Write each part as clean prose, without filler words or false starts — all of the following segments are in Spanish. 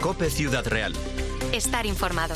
COPE Ciudad Real. Estar informado.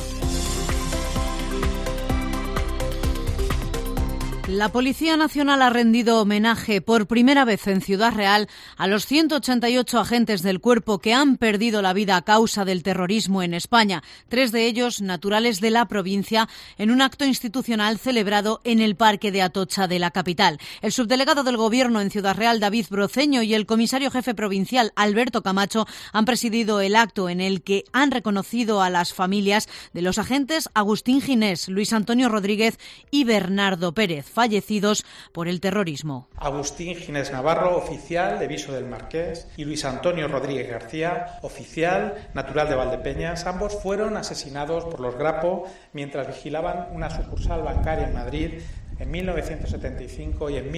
La Policía Nacional ha rendido homenaje por primera vez en Ciudad Real a los 188 agentes del cuerpo que han perdido la vida a causa del terrorismo en España, 3 de ellos naturales de la provincia, en un acto institucional celebrado en el Parque de Atocha de la capital. El subdelegado del Gobierno en Ciudad Real, David Broceño, y el comisario jefe provincial, Alberto Camacho, han presidido el acto en el que han reconocido a las familias de los agentes Agustín Ginés, Luis Antonio Rodríguez y Bernardo Pérez, fallecidos por el terrorismo. Agustín Ginés Navarro, oficial de Viso del Marqués, y Luis Antonio Rodríguez García, oficial natural de Valdepeñas. Ambos fueron asesinados por los Grapo mientras vigilaban una sucursal bancaria en Madrid en 1975 y en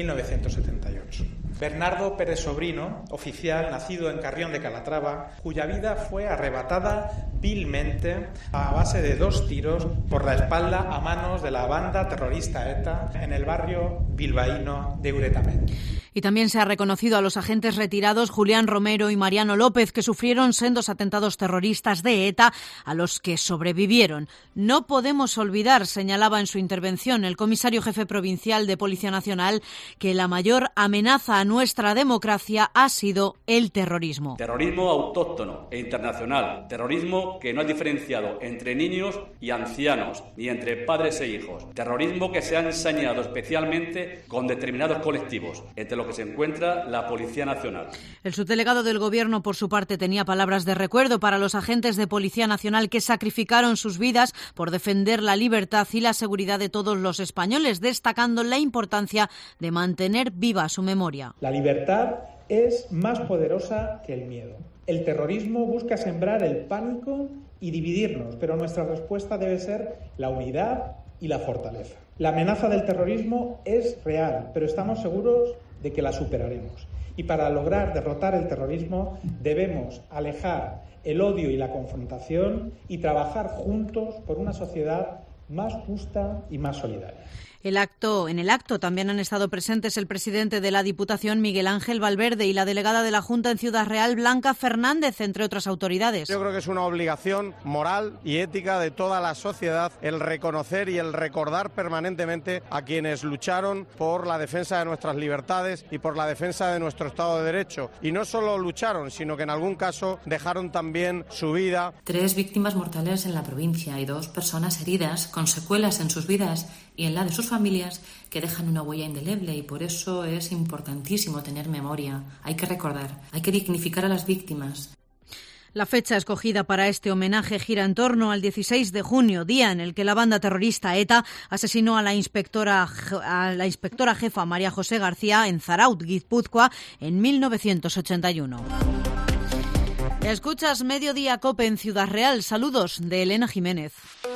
1978. Bernardo Pérez Sobrino, oficial nacido en Carrión de Calatrava, cuya vida fue arrebatada vilmente a base de 2 tiros por la espalda a manos de la banda terrorista ETA en el barrio bilbaíno de Uretamen. Y también se ha reconocido a los agentes retirados Julián Romero y Mariano López, que sufrieron sendos atentados terroristas de ETA a los que sobrevivieron. No podemos olvidar, señalaba en su intervención el comisario jefe provincial de Policía Nacional, que la mayor amenaza a nuestra democracia ha sido el terrorismo. Terrorismo autóctono e internacional, terrorismo que no ha diferenciado entre niños y ancianos, ni entre padres e hijos, terrorismo que se ha ensañado especialmente con determinados colectivos, entre los que se encuentra la Policía Nacional. El subdelegado del Gobierno, por su parte, tenía palabras de recuerdo para los agentes de Policía Nacional que sacrificaron sus vidas por defender la libertad y la seguridad de todos los españoles, destacando la importancia de mantener viva su memoria. La libertad es más poderosa que el miedo. El terrorismo busca sembrar el pánico y dividirnos, pero nuestra respuesta debe ser la unidad y la fortaleza. La amenaza del terrorismo es real, pero estamos seguros de que la superaremos. Y para lograr derrotar el terrorismo debemos alejar el odio y la confrontación y trabajar juntos por una sociedad más justa y más solidaria. En el acto también han estado presentes el presidente de la Diputación, Miguel Ángel Valverde, y la delegada de la Junta en Ciudad Real, Blanca Fernández, entre otras autoridades. Yo creo que es una obligación moral y ética de toda la sociedad el reconocer y el recordar permanentemente a quienes lucharon por la defensa de nuestras libertades y por la defensa de nuestro Estado de Derecho. Y no solo lucharon, sino que en algún caso dejaron también su vida. 3 víctimas mortales en la provincia y 2 personas heridas con secuelas en sus vidas y en la de sus familias, que dejan una huella indeleble, y por eso es importantísimo tener memoria. Hay que recordar, hay que dignificar a las víctimas. La fecha escogida para este homenaje gira en torno al 16 de junio, día en el que la banda terrorista ETA asesinó a la inspectora jefa María José García en Zarautz, Guipúzcoa, en 1981. Escuchas Mediodía COPE en Ciudad Real. Saludos de Elena Jiménez.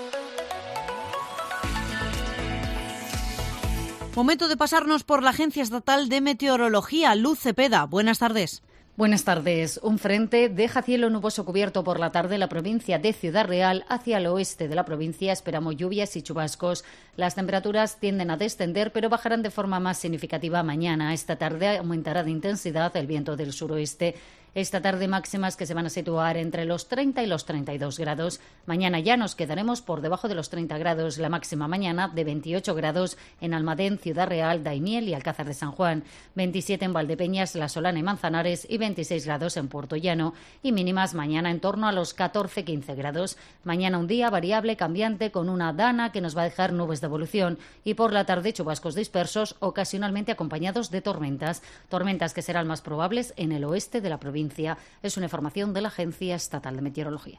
Momento de pasarnos por la Agencia Estatal de Meteorología. Luz Cepeda, buenas tardes. Buenas tardes. Un frente deja cielo nuboso cubierto por la tarde en la provincia de Ciudad Real. Hacia el oeste de la provincia esperamos lluvias y chubascos. Las temperaturas tienden a descender, pero bajarán de forma más significativa mañana. Esta tarde aumentará de intensidad el viento del suroeste. Esta tarde máximas que se van a situar entre los 30 y los 32 grados. Mañana ya nos quedaremos por debajo de los 30 grados. La máxima mañana de 28 grados en Almadén, Ciudad Real, Daimiel y Alcázar de San Juan. 27 en Valdepeñas, La Solana y Manzanares y 26 grados en Puerto Llano. Y mínimas mañana en torno a los 14-15 grados. Mañana un día variable, cambiante, con una dana que nos va a dejar nubes de evolución. Y por la tarde chubascos dispersos, ocasionalmente acompañados de tormentas. Tormentas que serán más probables en el oeste de la provincia. Es una información de la Agencia Estatal de Meteorología.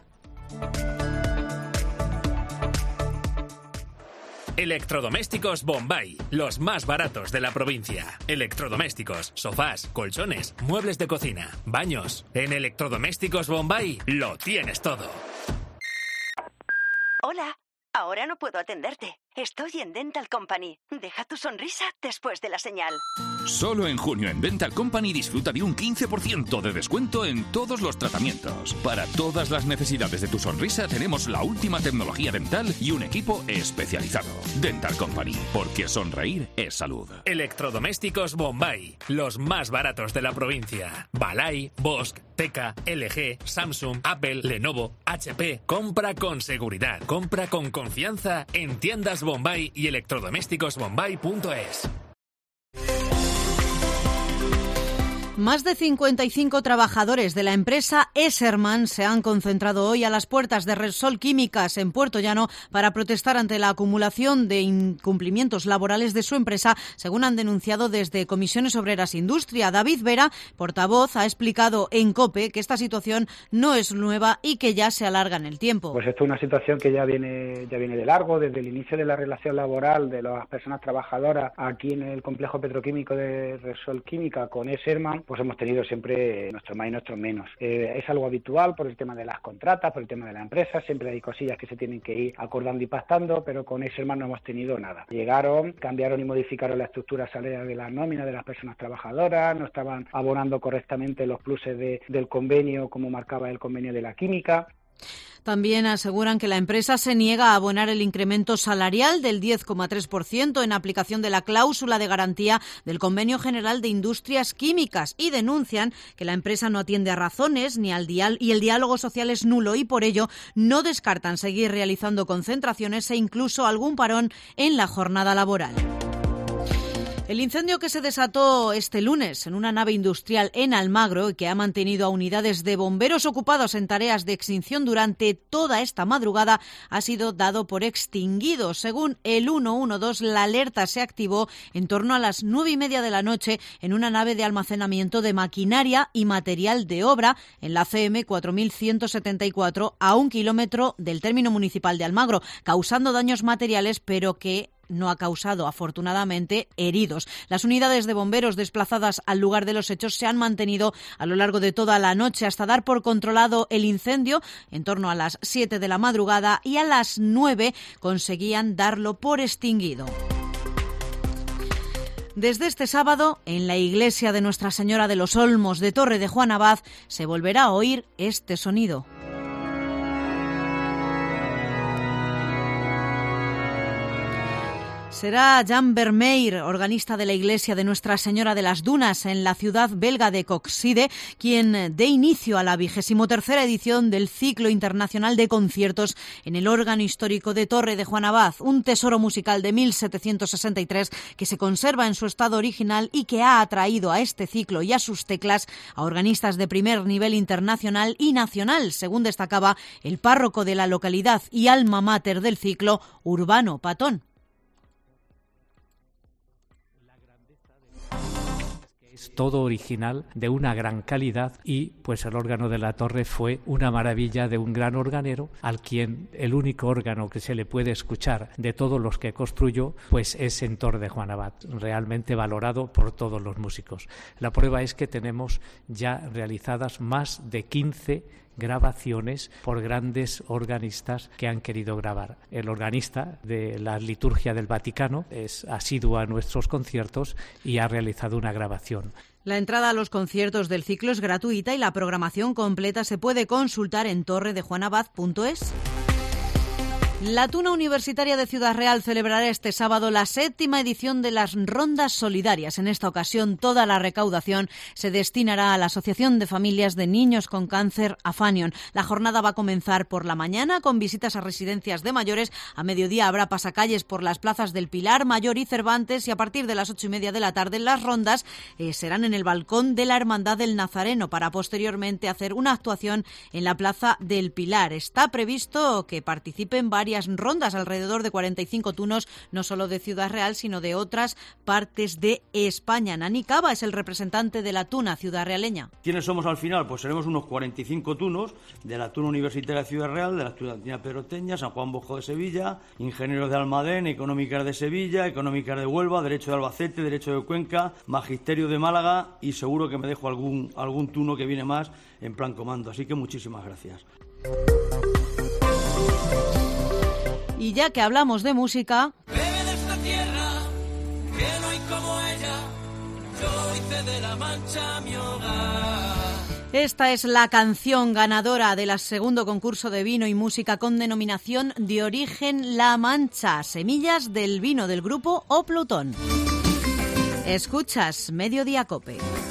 Electrodomésticos Bombay, los más baratos de la provincia. Electrodomésticos, sofás, colchones, muebles de cocina, baños. En Electrodomésticos Bombay lo tienes todo. Hola, ahora no puedo atenderte. Estoy en Dental Company. Deja tu sonrisa después de la señal. Solo en junio en Dental Company disfruta de un 15% de descuento en todos los tratamientos. Para todas las necesidades de tu sonrisa tenemos la última tecnología dental y un equipo especializado. Dental Company, porque sonreír es salud. Electrodomésticos Bombay, los más baratos de la provincia. Balay, Bosch, Teka, LG, Samsung, Apple, Lenovo, HP. Compra con seguridad, compra con confianza en tiendas Bombay y electrodomésticosbombay.es. Más de 55 trabajadores de la empresa Esserman se han concentrado hoy a las puertas de Repsol Químicas en Puerto Llano para protestar ante la acumulación de incumplimientos laborales de su empresa, según han denunciado desde Comisiones Obreras Industria. David Vera, portavoz, ha explicado en COPE que esta situación no es nueva y que ya se alarga en el tiempo. Pues esto es una situación que ya viene de largo, desde el inicio de la relación laboral de las personas trabajadoras aquí en el complejo petroquímico de Repsol Química con Esserman. Pues hemos tenido siempre nuestro más y nuestro menos. Es algo habitual por el tema de las contratas, por el tema de la empresa, siempre hay cosillas que se tienen que ir acordando y pactando, pero con Esserman no hemos tenido nada. Llegaron, cambiaron y modificaron la estructura salarial de la nómina de las personas trabajadoras, no estaban abonando correctamente los pluses del convenio como marcaba el convenio de la química. También aseguran que la empresa se niega a abonar el incremento salarial del 10,3% en aplicación de la cláusula de garantía del Convenio General de Industrias Químicas y denuncian que la empresa no atiende a razones y el diálogo social es nulo y por ello no descartan seguir realizando concentraciones e incluso algún parón en la jornada laboral. El incendio que se desató este lunes en una nave industrial en Almagro y que ha mantenido a unidades de bomberos ocupados en tareas de extinción durante toda esta madrugada ha sido dado por extinguido. Según el 112, la alerta se activó en torno a las 9:30 de la noche en una nave de almacenamiento de maquinaria y material de obra en la CM 4174 a 1 kilómetro del término municipal de Almagro, causando daños materiales pero que no ha causado, afortunadamente, heridos. Las unidades de bomberos desplazadas al lugar de los hechos se han mantenido a lo largo de toda la noche hasta dar por controlado el incendio en torno a las 7 de la madrugada y a las 9 conseguían darlo por extinguido. Desde este sábado, en la iglesia de Nuestra Señora de los Olmos de Torre de Juan Abad, se volverá a oír este sonido. Será Jan Vermeer, organista de la iglesia de Nuestra Señora de las Dunas en la ciudad belga de Coxide, quien dé inicio a la 23ª edición del Ciclo Internacional de Conciertos en el órgano histórico de Torre de Juan Abad, un tesoro musical de 1763 que se conserva en su estado original y que ha atraído a este ciclo y a sus teclas a organistas de primer nivel internacional y nacional, según destacaba el párroco de la localidad y alma mater del ciclo, Urbano Patón. Es todo original, de una gran calidad y pues el órgano de la Torre fue una maravilla de un gran organero al quien el único órgano que se le puede escuchar de todos los que construyó pues es en Torre de Juan Abad, realmente valorado por todos los músicos. La prueba es que tenemos ya realizadas más de 15 grabaciones por grandes organistas que han querido grabar. El organista de la liturgia del Vaticano es asiduo a nuestros conciertos y ha realizado una grabación. La entrada a los conciertos del ciclo es gratuita y la programación completa se puede consultar en torredejuanabad.es. La Tuna Universitaria de Ciudad Real celebrará este sábado la 7ª edición de las Rondas Solidarias. En esta ocasión, toda la recaudación se destinará a la Asociación de Familias de Niños con Cáncer Afanion. La jornada va a comenzar por la mañana con visitas a residencias de mayores. A mediodía habrá pasacalles por las plazas del Pilar, Mayor y Cervantes y a partir de las 8:30 de la tarde las rondas serán en el balcón de la Hermandad del Nazareno para posteriormente hacer una actuación en la Plaza del Pilar. Está previsto que participen varias rondas, alrededor de 45 tunos, no solo de Ciudad Real, sino de otras partes de España. Nani Cava es el representante de la Tuna ciudad realeña. ¿Quiénes somos al final? Pues seremos unos 45 tunos de la Tuna Universitaria de Ciudad Real, de la Estudiantina Pedroteña, San Juan Bosco de Sevilla, Ingenieros de Almadén, Económicas de Sevilla, Económicas de Huelva, Derecho de Albacete, Derecho de Cuenca, Magisterio de Málaga y seguro que me dejo algún tuno que viene más en plan comando. Así que muchísimas gracias. Y ya que hablamos de música... Bebe de esta tierra, que no hay como ella, La Mancha mi hogar. Esta es la canción ganadora del segundo concurso de vino y música con denominación de origen La Mancha, Semillas del vino del grupo O Plutón. Escuchas Mediodía Cope.